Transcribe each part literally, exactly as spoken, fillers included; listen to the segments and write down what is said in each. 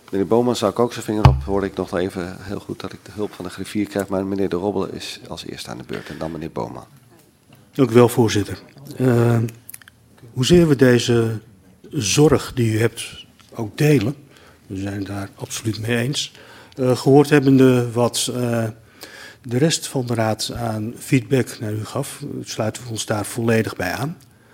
Meneer Boman, zou ik ook zijn vinger op, hoorde ik nog even heel goed dat ik de hulp van de griffier krijg. Maar meneer De Robbelen is als eerste aan de beurt en dan meneer Boman. Dank u wel, voorzitter. Uh, hoezeer we deze zorg die u hebt ook delen, we zijn het daar absoluut mee eens, uh, gehoord hebbende wat uh, de rest van de raad aan feedback naar u gaf, sluiten we ons daar volledig bij aan.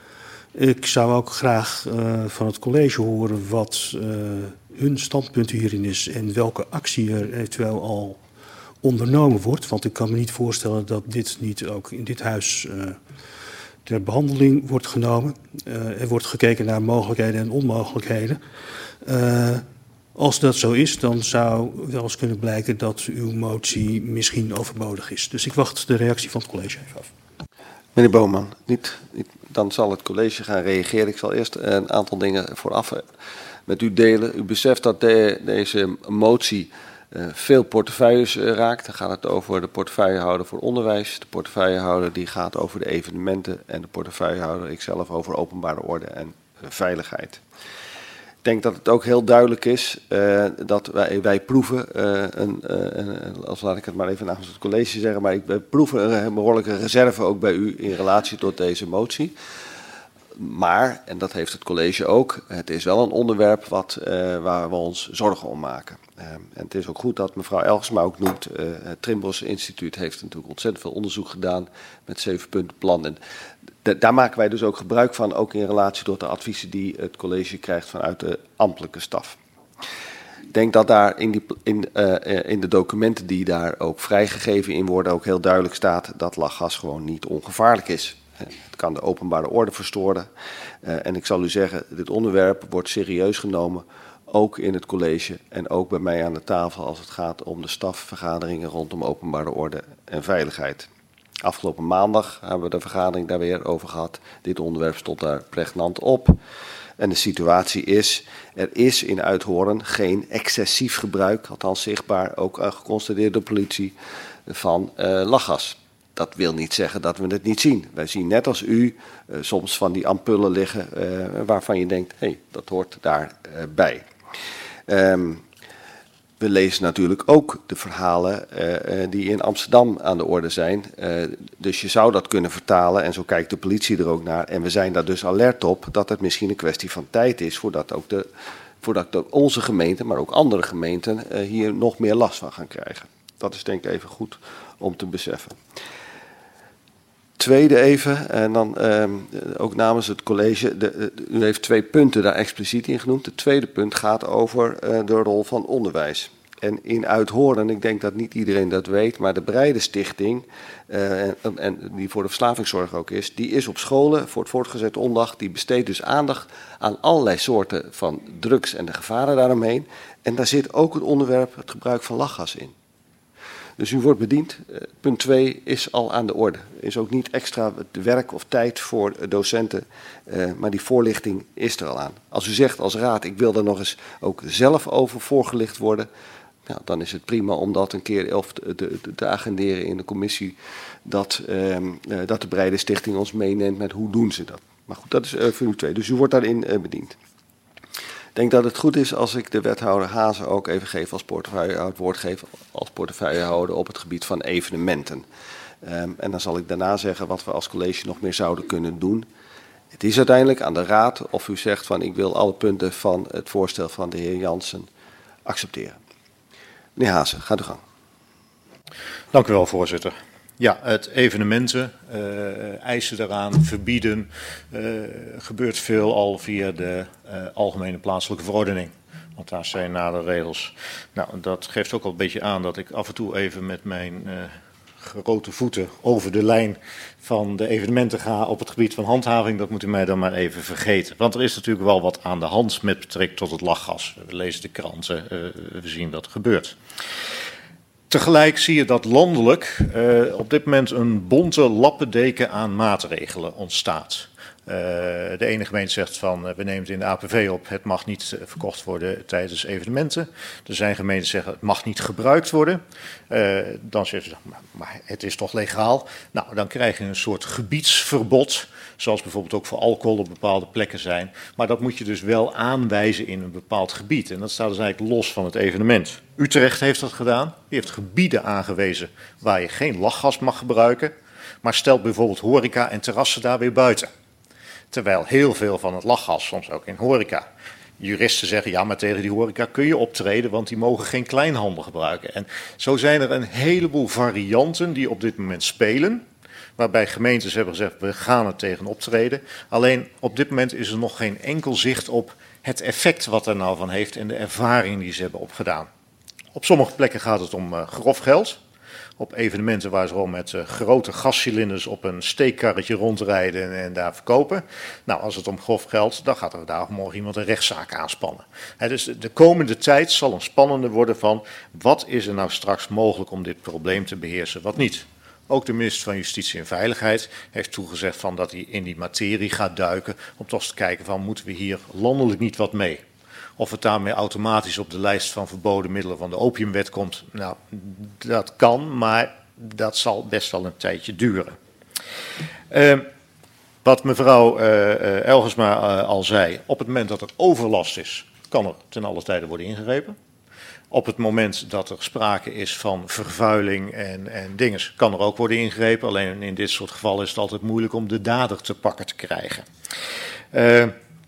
Ik zou ook graag uh, van het college horen wat uh, hun standpunt hierin is en welke actie er eventueel al ondernomen wordt. Want ik kan me niet voorstellen dat dit niet ook in dit huis uh, ter behandeling wordt genomen. Uh, er wordt gekeken naar mogelijkheden en onmogelijkheden. Uh, als dat zo is, dan zou wel eens kunnen blijken dat uw motie misschien overbodig is. Dus ik wacht de reactie van het college even af. Meneer Boman, niet, niet, dan zal het college gaan reageren. Ik zal eerst een aantal dingen vooraf met u delen. U beseft dat de, deze motie uh, veel portefeuilles uh, raakt. Dan gaat het over de portefeuillehouder voor onderwijs, de portefeuillehouder die gaat over de evenementen en de portefeuillehouder, ikzelf, over openbare orde en uh, veiligheid. Ik denk dat het ook heel duidelijk is uh, dat wij, wij proeven, uh, een, uh, een, als laat ik het maar even namens het college zeggen, maar ik, wij proeven een behoorlijke reserve ook bij u in relatie tot deze motie. Maar, en dat heeft het college ook, het is wel een onderwerp wat, uh, waar we ons zorgen om maken. Uh, en het is ook goed dat mevrouw Elgersma ook noemt, uh, het Trimbos Instituut heeft natuurlijk ontzettend veel onderzoek gedaan met zevenpuntenplan. En de, daar maken wij dus ook gebruik van, ook in relatie tot de adviezen die het college krijgt vanuit de ambtelijke staf. Ik denk dat daar in, die, in, uh, in de documenten die daar ook vrijgegeven in worden ook heel duidelijk staat dat lachgas gewoon niet ongevaarlijk is. Het kan de openbare orde verstoren. Uh, en ik zal u zeggen, dit onderwerp wordt serieus genomen, ook in het college en ook bij mij aan de tafel als het gaat om de stafvergaderingen rondom openbare orde en veiligheid. Afgelopen maandag hebben we de vergadering daar weer over gehad. Dit onderwerp stond daar pregnant op. En de situatie is, er is in Uithoorn geen excessief gebruik, althans zichtbaar, ook geconstateerd door de politie, van uh, lachgas. Dat wil niet zeggen dat we het niet zien. Wij zien net als u uh, soms van die ampullen liggen uh, waarvan je denkt, hé, hey, dat hoort daarbij. Uh, um, we lezen natuurlijk ook de verhalen uh, uh, die in Amsterdam aan de orde zijn. Uh, dus je zou dat kunnen vertalen en zo kijkt de politie er ook naar. En we zijn daar dus alert op dat het misschien een kwestie van tijd is voordat ook de, voordat de, onze gemeente, maar ook andere gemeenten uh, hier nog meer last van gaan krijgen. Dat is denk ik even goed om te beseffen. Tweede even, en dan uh, ook namens het college, de, de, u heeft twee punten daar expliciet in genoemd. Het tweede punt gaat over uh, de rol van onderwijs. En in Uithoorn, ik denk dat niet iedereen dat weet, maar de Breide Stichting, uh, en, en die voor de verslavingszorg ook is, die is op scholen voor het voortgezet onderwijs, die besteedt dus aandacht aan allerlei soorten van drugs en de gevaren daaromheen. En daar zit ook het onderwerp het gebruik van lachgas in. Dus u wordt bediend. Punt twee is al aan de orde. Er is ook niet extra werk of tijd voor docenten, uh, maar die voorlichting is er al aan. Als u zegt als raad, ik wil daar nog eens ook zelf over voorgelicht worden, nou, dan is het prima om dat een keer of te, te, te agenderen in de commissie, dat, uh, uh, dat de Breide Stichting ons meeneemt met hoe doen ze dat. Maar goed, dat is uh, voor u twee. Dus u wordt daarin uh, bediend. Ik denk dat het goed is als ik de wethouder Hazen ook even geef als portefeuillehouder, het woord geef als portefeuillehouder op het gebied van evenementen. Um, en dan zal ik daarna zeggen wat we als college nog meer zouden kunnen doen. Het is uiteindelijk aan de raad of u zegt van ik wil alle punten van het voorstel van de heer Jansen accepteren. Meneer Hazen, gaat uw gang. Dank u wel, voorzitter. Ja, het evenementen, uh, eisen daaraan, verbieden, uh, gebeurt veel al via de uh, algemene plaatselijke verordening. Want daar zijn nadere regels. Nou, dat geeft ook al een beetje aan dat ik af en toe even met mijn uh, grote voeten over de lijn van de evenementen ga op het gebied van handhaving. Dat moet u mij dan maar even vergeten. Want er is natuurlijk wel wat aan de hand met betrekking tot het lachgas. We lezen de kranten, uh, we zien wat er gebeurt. Tegelijk zie je dat landelijk uh, op dit moment een bonte lappendeken aan maatregelen ontstaat. Uh, de ene gemeente zegt van, uh, we nemen het in de A P V op, het mag niet uh, verkocht worden tijdens evenementen. Er zijn gemeenten die zeggen, het mag niet gebruikt worden. Uh, dan zeggen ze, maar, maar het is toch legaal? Nou, dan krijg je een soort gebiedsverbod, zoals bijvoorbeeld ook voor alcohol op bepaalde plekken zijn. Maar dat moet je dus wel aanwijzen in een bepaald gebied. En dat staat dus eigenlijk los van het evenement. Utrecht heeft dat gedaan. Die heeft gebieden aangewezen waar je geen lachgas mag gebruiken, maar stelt bijvoorbeeld horeca en terrassen daar weer buiten. Terwijl heel veel van het lachgas, soms ook in horeca, juristen zeggen, ja, maar tegen die horeca kun je optreden, want die mogen geen kleinhandel gebruiken. En zo zijn er een heleboel varianten die op dit moment spelen, waarbij gemeentes hebben gezegd, we gaan er tegen optreden. Alleen op dit moment is er nog geen enkel zicht op het effect wat er nou van heeft en de ervaring die ze hebben opgedaan. Op sommige plekken gaat het om uh, grof geld. Op evenementen waar ze al met uh, grote gascilinders op een steekkarretje rondrijden en, en daar verkopen. Nou, als het om grof geld, dan gaat er daar morgen iemand een rechtszaak aanspannen. He, dus de, de komende tijd zal een spannende worden van, wat is er nou straks mogelijk om dit probleem te beheersen, wat niet. Ook de minister van Justitie en Veiligheid heeft toegezegd van dat hij in die materie gaat duiken, om toch eens te kijken van, moeten we hier landelijk niet wat mee? Of het daarmee automatisch op de lijst van verboden middelen van de opiumwet komt, nou, dat kan, maar dat zal best wel een tijdje duren. Uh, wat mevrouw uh, Elgersma uh, al zei, op het moment dat er overlast is, kan er ten alle tijde worden ingegrepen. Op het moment dat er sprake is van vervuiling en, en dinges, kan er ook worden ingegrepen. Alleen in dit soort gevallen is het altijd moeilijk om de dader te pakken te krijgen. Uh,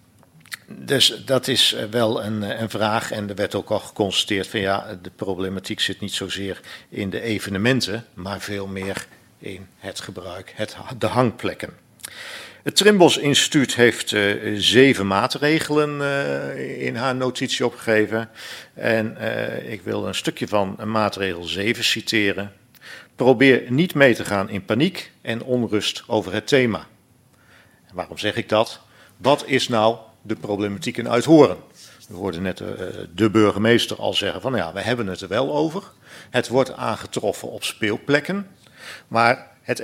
Dus dat is wel een, een vraag en er werd ook al geconstateerd van ja, de problematiek zit niet zozeer in de evenementen, maar veel meer in het gebruik, het, de hangplekken. Het Trimbos Instituut heeft uh, zeven maatregelen uh, in haar notitie opgegeven en uh, ik wil een stukje van maatregel zeven citeren. Probeer niet mee te gaan in paniek en onrust over het thema. En waarom zeg ik dat? Wat is nou de problematiek in Uithoren? We hoorden net uh, de burgemeester al zeggen van ja, we hebben het er wel over. Het wordt aangetroffen op speelplekken, maar het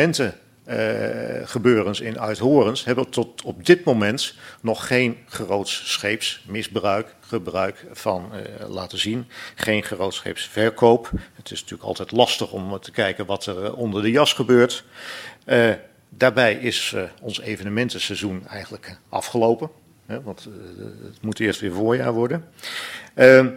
evenementengebeurens uh, in Uithorens hebben tot op dit moment nog geen grootscheeps misbruik, gebruik van uh, laten zien. Geen grootscheepsverkoop. Het is natuurlijk altijd lastig om te kijken wat er uh, onder de jas gebeurt. Uh, daarbij is uh, ons evenementenseizoen eigenlijk afgelopen. Hè, want uh, het moet eerst weer voorjaar worden. Uh,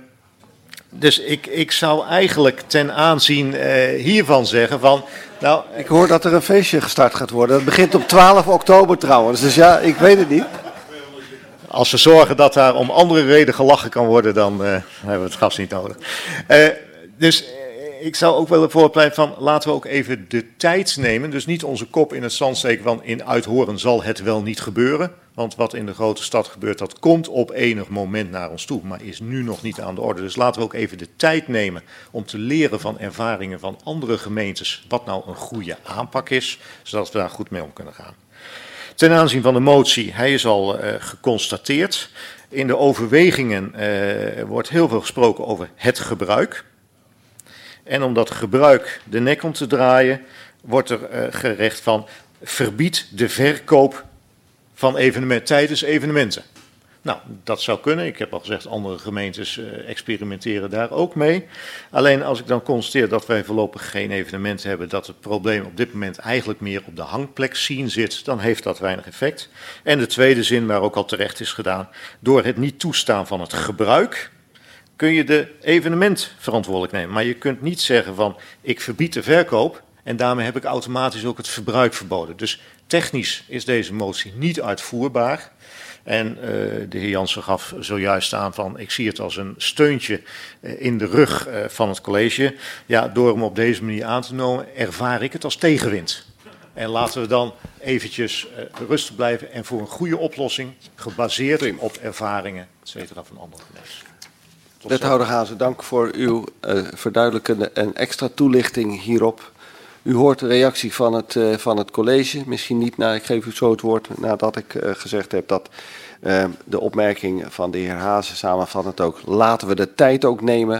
dus ik, ik zou eigenlijk ten aanzien uh, hiervan zeggen van... Nou, ik hoor dat er een feestje gestart gaat worden. Dat begint op twaalf oktober trouwens. Dus ja, ik weet het niet. Als we zorgen dat daar om andere reden gelachen kan worden, dan uh, hebben we het gas niet nodig. Uh, dus... Ik zou ook willen voorpleiten van laten we ook even de tijd nemen. Dus niet onze kop in het zand steken van in Uithoren zal het wel niet gebeuren. Want wat in de grote stad gebeurt, dat komt op enig moment naar ons toe. Maar is nu nog niet aan de orde. Dus laten we ook even de tijd nemen om te leren van ervaringen van andere gemeentes. Wat nou een goede aanpak is. Zodat we daar goed mee om kunnen gaan. Ten aanzien van de motie, hij is al uh, geconstateerd. In de overwegingen uh, wordt heel veel gesproken over het gebruik. En om dat gebruik de nek om te draaien, wordt er uh, gerecht van verbied de verkoop van evenementen tijdens evenementen. Nou, dat zou kunnen. Ik heb al gezegd, andere gemeentes uh, experimenteren daar ook mee. Alleen als ik dan constateer dat wij voorlopig geen evenementen hebben, dat het probleem op dit moment eigenlijk meer op de hangplek zien zit, dan heeft dat weinig effect. En de tweede zin, waar ook al terecht is gedaan, door het niet toestaan van het gebruik, kun je de evenement verantwoordelijk nemen. Maar je kunt niet zeggen van, ik verbied de verkoop en daarmee heb ik automatisch ook het verbruik verboden. Dus technisch is deze motie niet uitvoerbaar. En uh, de heer Jansen gaf zojuist aan van, ik zie het als een steuntje uh, in de rug uh, van het college. Ja, door hem op deze manier aan te nemen, ervaar ik het als tegenwind. En laten we dan eventjes uh, rustig blijven en voor een goede oplossing, gebaseerd op ervaringen, et cetera, van andere gemeentes. Wethouder Hazen, dank voor uw uh, verduidelijkende en extra toelichting hierop. U hoort de reactie van het, uh, van het college. Misschien niet, nou, ik geef u zo het woord nadat ik uh, gezegd heb dat uh, de opmerking van de heer Hazen samenvattend ook, laten we de tijd ook nemen.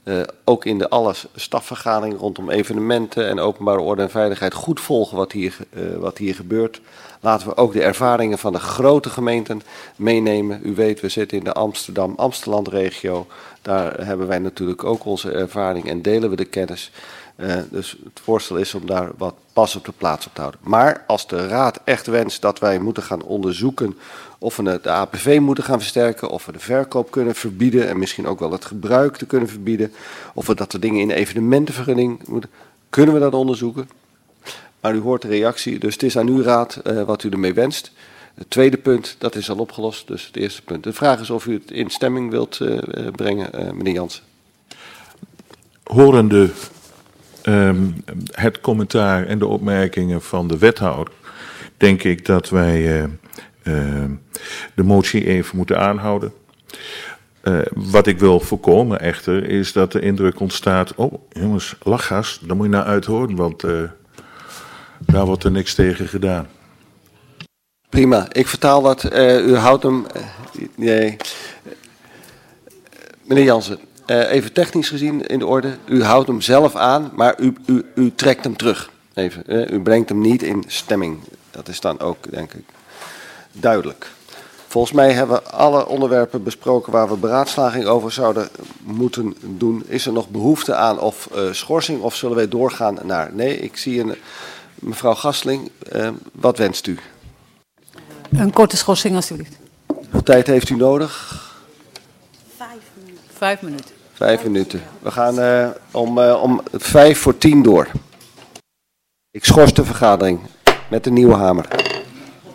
Uh, ook in de alle stafvergaderingen rondom evenementen en openbare orde en veiligheid goed volgen wat hier, uh, wat hier gebeurt. Laten we ook de ervaringen van de grote gemeenten meenemen. U weet, we zitten in de Amsterdam-Amsteland-regio. Daar hebben wij natuurlijk ook onze ervaring en delen we de kennis. Uh, dus het voorstel is om daar wat pas op de plaats op te houden. Maar als de Raad echt wenst dat wij moeten gaan onderzoeken of we de A P V moeten gaan versterken, of we de verkoop kunnen verbieden en misschien ook wel het gebruik te kunnen verbieden, of we dat de dingen in de evenementenvergunning moeten, kunnen we dat onderzoeken. Maar u hoort de reactie, dus het is aan uw Raad uh, wat u ermee wenst. Het tweede punt, dat is al opgelost, dus het eerste punt. De vraag is of u het in stemming wilt uh, brengen, uh, meneer Jansen. Horende um, het commentaar en de opmerkingen van de wethouder, denk ik dat wij uh, uh, de motie even moeten aanhouden. Uh, wat ik wil voorkomen echter, is dat de indruk ontstaat, oh jongens, lachgas, daar moet je naar uithoren, want uh, daar wordt er niks tegen gedaan. Prima, ik vertaal dat. Uh, u houdt hem... Uh, nee. Meneer Jansen, uh, even technisch gezien in de orde. U houdt hem zelf aan, maar u, u, u trekt hem terug. Even, uh, u brengt hem niet in stemming. Dat is dan ook, denk ik, duidelijk. Volgens mij hebben we alle onderwerpen besproken waar we beraadslaging over zouden moeten doen. Is er nog behoefte aan of uh, schorsing of zullen wij doorgaan naar... Nee, ik zie een... Mevrouw Gastling, uh, wat wenst u? Een korte schorsing, alstublieft. Hoeveel tijd heeft u nodig? Vijf minuten. Vijf minuten. Vijf minuten. We gaan uh, om, uh, om vijf voor tien door. Ik schors de vergadering met de nieuwe hamer.